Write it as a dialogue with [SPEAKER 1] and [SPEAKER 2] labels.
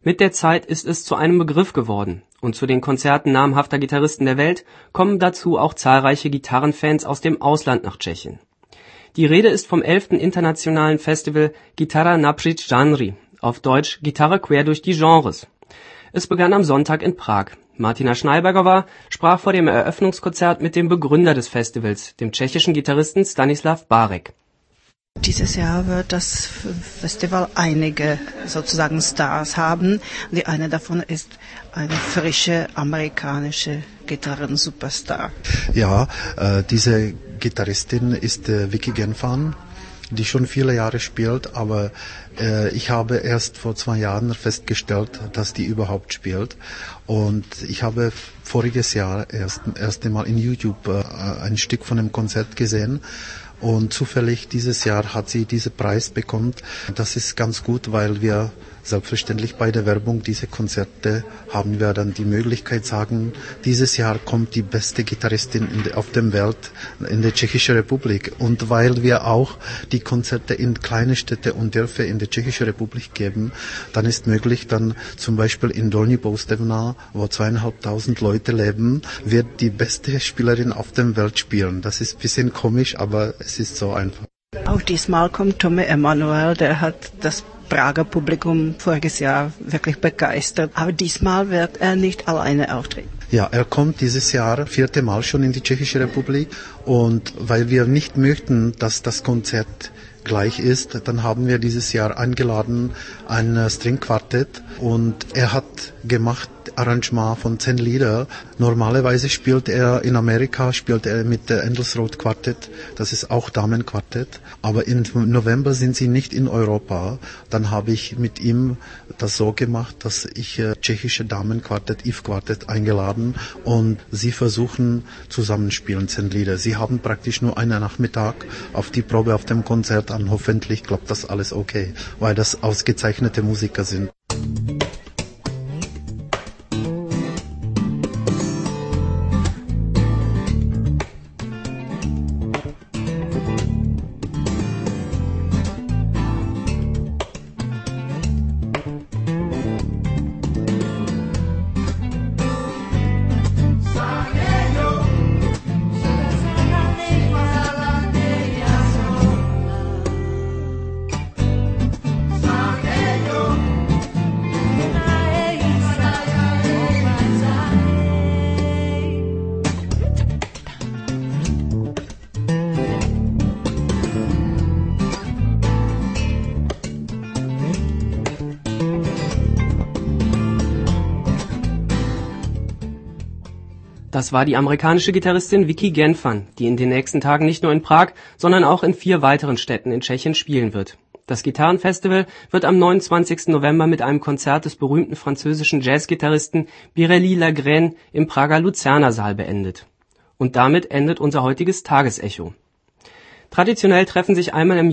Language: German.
[SPEAKER 1] Mit der Zeit ist es zu einem Begriff geworden und zu den Konzerten namhafter Gitarristen der Welt kommen dazu auch zahlreiche Gitarrenfans aus dem Ausland nach Tschechien. Die Rede ist vom 11. Internationalen Festival Gitara Napříč žánry, auf Deutsch Gitarre quer durch die Genres. Es begann am Sonntag in Prag. Martina Schnallbergová sprach vor dem Eröffnungskonzert mit dem Begründer des Festivals, dem tschechischen Gitarristen Stanislav Bárek.
[SPEAKER 2] Dieses Jahr wird das Festival einige sozusagen Stars haben. Die eine davon ist eine frische amerikanische Gitarren-Superstar.
[SPEAKER 3] Ja, diese Gitarristin ist Vicky Genfan, die schon viele Jahre spielt, aber ich habe erst vor 2 Jahren festgestellt, dass die überhaupt spielt. Und ich habe voriges Jahr erst einmal in YouTube ein Stück von einem Konzert gesehen. Und zufällig dieses Jahr hat sie diesen Preis bekommen. Das ist ganz gut, weil wir selbstverständlich bei der Werbung dieser Konzerte haben wir dann die Möglichkeit sagen, dieses Jahr kommt die beste Gitarristin auf der Welt in der Tschechischen Republik. Und weil wir auch die Konzerte in kleine Städte und Dörfer in der Tschechischen Republik geben, dann ist möglich, dann zum Beispiel in Dolní Poustevna, wo 2.500 Leute leben, wird die beste Spielerin auf der Welt spielen. Das ist ein bisschen komisch, aber es ist so einfach.
[SPEAKER 2] Auch diesmal kommt Tommy Emmanuel, der hat das Prager Publikum voriges Jahr wirklich begeistert. Aber diesmal wird er nicht alleine auftreten.
[SPEAKER 3] Ja, er kommt dieses Jahr 4. Mal schon in die Tschechische Republik. Und weil wir nicht möchten, dass das Konzert gleich ist, dann haben wir dieses Jahr eingeladen ein Stringquartett und er hat gemacht Arrangement von 10 Lieder. Normalerweise spielt er in Amerika mit der Endless-Road Quartett, das ist auch Damenquartett, aber im November sind sie nicht in Europa. Dann habe ich mit ihm das so gemacht, dass ich tschechische Damenquartett, If-Quartett eingeladen und sie versuchen zusammenspielen 10 Lieder. Sie haben praktisch nur einen Nachmittag auf die Probe auf dem Konzert an. Hoffentlich klappt das alles okay, weil das ausgezeichnete Musiker sind.
[SPEAKER 1] Das war die amerikanische Gitarristin Vicky Genfan, die in den nächsten Tagen nicht nur in Prag, sondern auch in 4 weiteren Städten in Tschechien spielen wird. Das Gitarrenfestival wird am 29. November mit einem Konzert des berühmten französischen Jazzgitarristen Biréli Lagrène im Prager Luzerner Saal beendet. Und damit endet unser heutiges Tagesecho. Traditionell treffen sich einmal im